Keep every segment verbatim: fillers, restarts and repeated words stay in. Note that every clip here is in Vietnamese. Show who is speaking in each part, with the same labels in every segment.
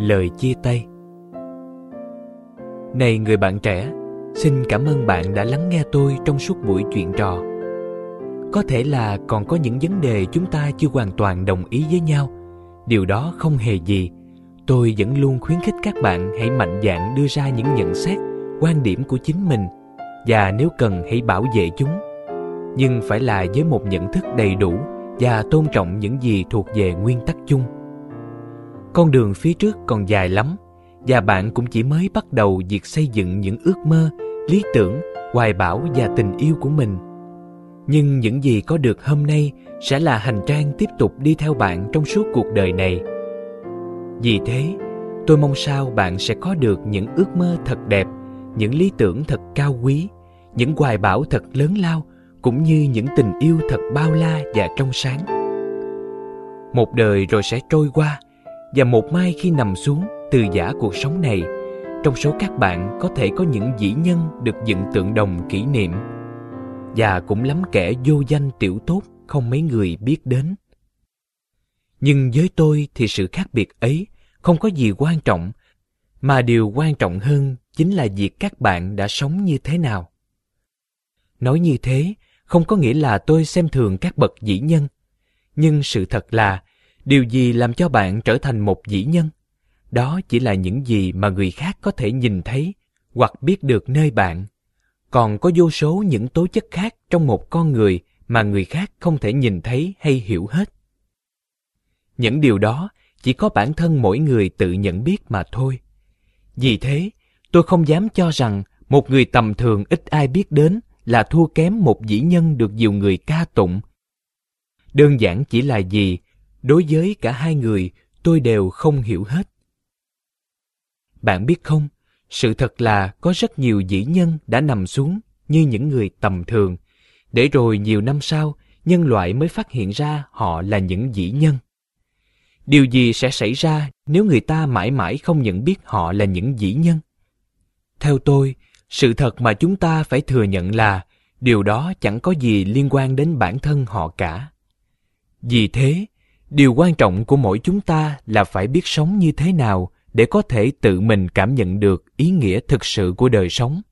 Speaker 1: lời chia tay. Này người bạn trẻ, xin cảm ơn bạn đã lắng nghe tôi trong suốt buổi chuyện trò. Có thể là còn có những vấn đề chúng ta chưa hoàn toàn đồng ý với nhau. Điều đó không hề gì. Tôi vẫn luôn khuyến khích các bạn hãy mạnh dạn đưa ra những nhận xét, quan điểm của chính mình, và nếu cần hãy bảo vệ chúng. Nhưng phải là với một nhận thức đầy đủ và tôn trọng những gì thuộc về nguyên tắc chung. Con đường phía trước còn dài lắm, và bạn cũng chỉ mới bắt đầu việc xây dựng những ước mơ, lý tưởng, hoài bão và tình yêu của mình. Nhưng những gì có được hôm nay sẽ là hành trang tiếp tục đi theo bạn trong suốt cuộc đời này. Vì thế, tôi mong sao bạn sẽ có được những ước mơ thật đẹp, những lý tưởng thật cao quý, những hoài bão thật lớn lao, cũng như những tình yêu thật bao la và trong sáng. Một đời rồi sẽ trôi qua, và một mai khi nằm xuống từ giã cuộc sống này, trong số các bạn có thể có những vĩ nhân được dựng tượng đồng kỷ niệm, và cũng lắm kẻ vô danh tiểu tốt không mấy người biết đến. Nhưng với tôi thì sự khác biệt ấy không có gì quan trọng, mà điều quan trọng hơn chính là việc các bạn đã sống như thế nào. Nói như thế không có nghĩa là tôi xem thường các bậc vĩ nhân, nhưng sự thật là điều gì làm cho bạn trở thành một vĩ nhân? Đó chỉ là những gì mà người khác có thể nhìn thấy hoặc biết được nơi bạn. Còn có vô số những tố chất khác trong một con người mà người khác không thể nhìn thấy hay hiểu hết. Những điều đó chỉ có bản thân mỗi người tự nhận biết mà thôi. Vì thế, tôi không dám cho rằng một người tầm thường ít ai biết đến là thua kém một vĩ nhân được nhiều người ca tụng. Đơn giản chỉ là gì, đối với cả hai người, tôi đều không hiểu hết. Bạn biết không, sự thật là có rất nhiều vĩ nhân đã nằm xuống như những người tầm thường, để rồi nhiều năm sau, nhân loại mới phát hiện ra họ là những vĩ nhân. Điều gì sẽ xảy ra nếu người ta mãi mãi không nhận biết họ là những vĩ nhân? Theo tôi, sự thật mà chúng ta phải thừa nhận là điều đó chẳng có gì liên quan đến bản thân họ cả. Vì thế, điều quan trọng của mỗi chúng ta là phải biết sống như thế nào để có thể tự mình cảm nhận được ý nghĩa thực sự của đời sống.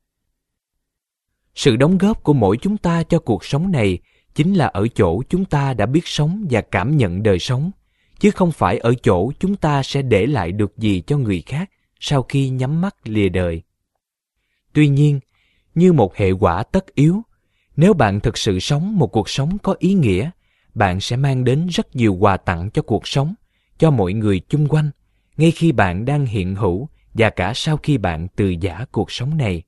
Speaker 1: Sự đóng góp của mỗi chúng ta cho cuộc sống này chính là ở chỗ chúng ta đã biết sống và cảm nhận đời sống, chứ không phải ở chỗ chúng ta sẽ để lại được gì cho người khác sau khi nhắm mắt lìa đời. Tuy nhiên, như một hệ quả tất yếu, nếu bạn thực sự sống một cuộc sống có ý nghĩa, bạn sẽ mang đến rất nhiều quà tặng cho cuộc sống, cho mọi người chung quanh, ngay khi bạn đang hiện hữu và cả sau khi bạn từ giã cuộc sống này.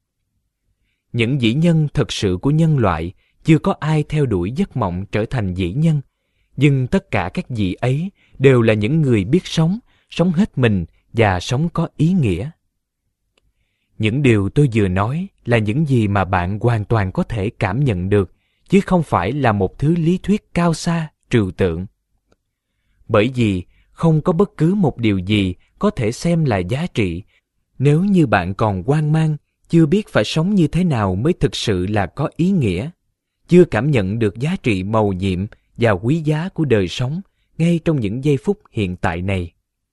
Speaker 1: Những vĩ nhân thực sự của nhân loại, chưa có ai theo đuổi giấc mộng trở thành vĩ nhân, nhưng tất cả các vị ấy đều là những người biết sống, sống hết mình và sống có ý nghĩa. Những điều tôi vừa nói là những gì mà bạn hoàn toàn có thể cảm nhận được, chứ không phải là một thứ lý thuyết cao xa, trừu tượng. Bởi vì không có bất cứ một điều gì có thể xem là giá trị nếu như bạn còn hoang mang, chưa biết phải sống như thế nào mới thực sự là có ý nghĩa, chưa cảm nhận được giá trị mầu nhiệm và quý giá của đời sống ngay trong những giây phút hiện tại này.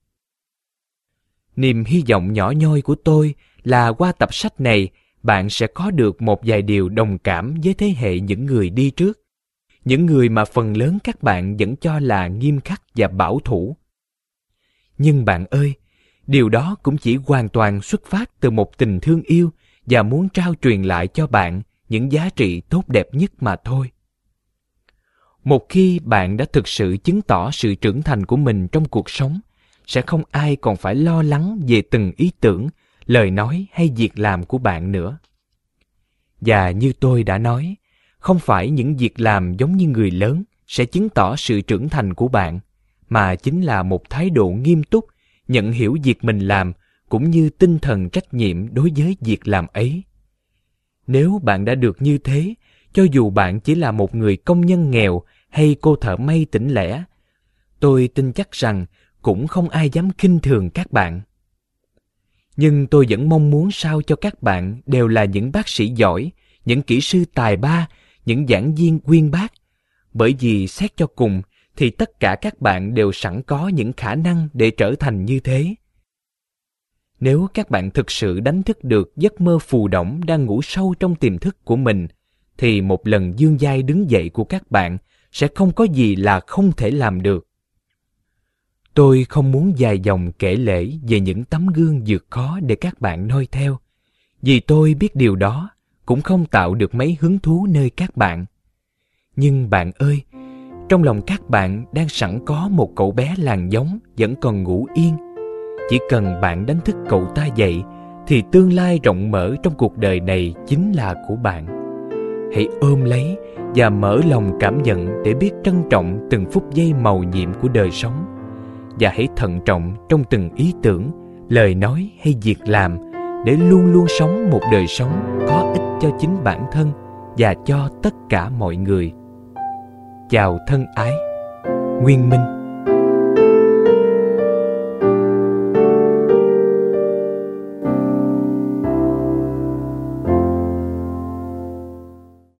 Speaker 1: Niềm hy vọng nhỏ nhoi của tôi là qua tập sách này, bạn sẽ có được một vài điều đồng cảm với thế hệ những người đi trước, những người mà phần lớn các bạn vẫn cho là nghiêm khắc và bảo thủ. Nhưng bạn ơi, điều đó cũng chỉ hoàn toàn xuất phát từ một tình thương yêu và muốn trao truyền lại cho bạn những giá trị tốt đẹp nhất mà thôi. Một khi bạn đã thực sự chứng tỏ sự trưởng thành của mình trong cuộc sống, sẽ không ai còn phải lo lắng về từng ý tưởng, lời nói hay việc làm của bạn nữa. Và như tôi đã nói, không phải những việc làm giống như người lớn sẽ chứng tỏ sự trưởng thành của bạn, mà chính là một thái độ nghiêm túc, nhận hiểu việc mình làm, cũng như tinh thần trách nhiệm đối với việc làm ấy. Nếu bạn đã được như thế, cho dù bạn chỉ là một người công nhân nghèo hay cô thợ may tỉnh lẻ, tôi tin chắc rằng cũng không ai dám khinh thường các bạn. Nhưng tôi vẫn mong muốn sao cho các bạn đều là những bác sĩ giỏi, những kỹ sư tài ba, những giảng viên uyên bác, bởi vì xét cho cùng thì tất cả các bạn đều sẵn có những khả năng để trở thành như thế. Nếu các bạn thực sự đánh thức được giấc mơ phù đổng đang ngủ sâu trong tiềm thức của mình, thì một lần dương dai đứng dậy của các bạn sẽ không có gì là không thể làm được. Tôi không muốn dài dòng kể lể về những tấm gương vượt khó để các bạn noi theo, vì tôi biết điều đó cũng không tạo được mấy hứng thú nơi các bạn. Nhưng bạn ơi, trong lòng các bạn đang sẵn có một cậu bé làng giống vẫn còn ngủ yên. Chỉ cần bạn đánh thức cậu ta dậy, thì tương lai rộng mở trong cuộc đời này chính là của bạn. Hãy ôm lấy và mở lòng cảm nhận để biết trân trọng từng phút giây màu nhiệm của đời sống. Và hãy thận trọng trong từng ý tưởng, lời nói hay việc làm, để luôn luôn sống một đời sống có ích cho chính bản thân và cho tất cả mọi người. Chào thân ái, Nguyên Minh.